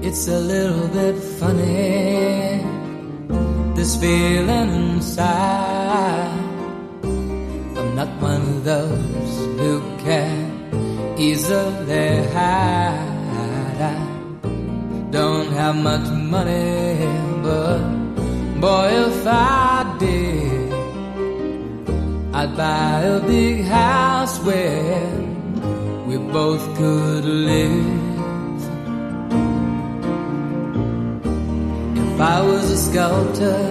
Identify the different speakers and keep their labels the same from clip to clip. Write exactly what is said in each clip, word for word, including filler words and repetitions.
Speaker 1: It's a little bit funny, this feeling inside. I'm not one of those who can easily hide. I don't have much money, but boy, if I did, I'd buy a big house where we both could live. If I was a sculptor,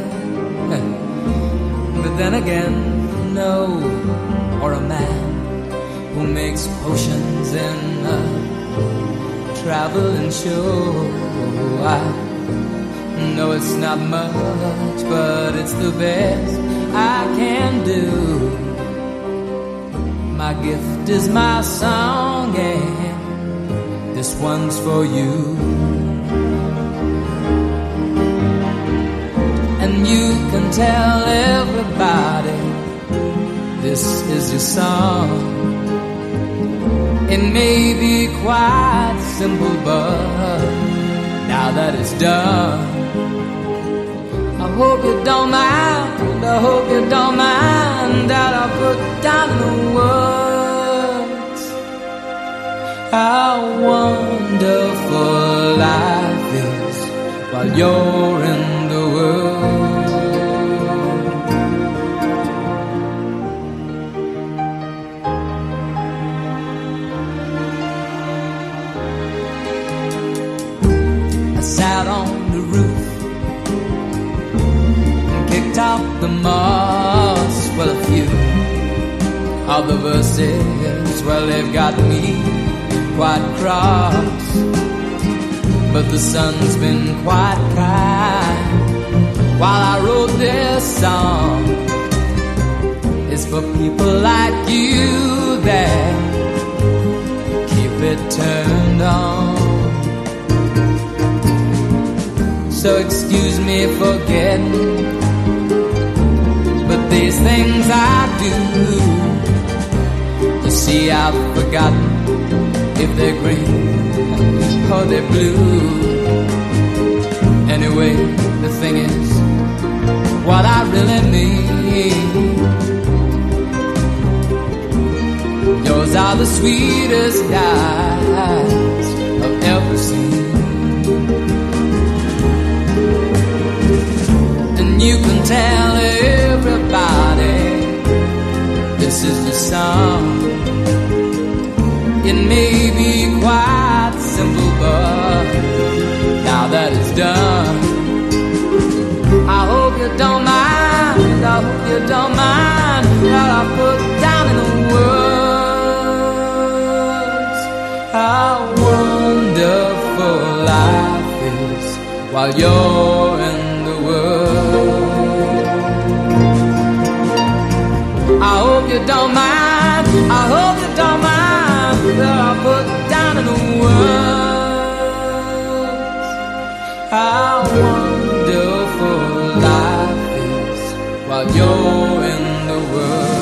Speaker 1: but then again, no, or a man who makes potions in a traveling show. I know it's not much, but it's the best I can do. My gift is my song, and this one's for you. And you can tell everybody this is your song. It may be quite simple, but now that it's done, I hope you don't mind, I hope you don't mind that I put down the words how wonderful life is while you're in the world. I sat on the roof and kicked out the moss. Well, a few of the verses, well, they've got me quite cross, but the sun's been quite kind while I wrote this song. It's for people like you that keep it turned on. So excuse me for getting, but these things I do, you see, I've forgotten if they're green or they're blue. Anyway, the thing is, what I really mean, yours are the sweetest eyes I've ever seen. And you can tell everybody this is the song. It may be quite simple, but now that it's done, I hope you don't mind, I hope you don't mind that I put down in the words how wonderful life is while you're in the world. I hope you don't mind, I hope you don't mind that I put down in the words how wonderful life is while you're in the world.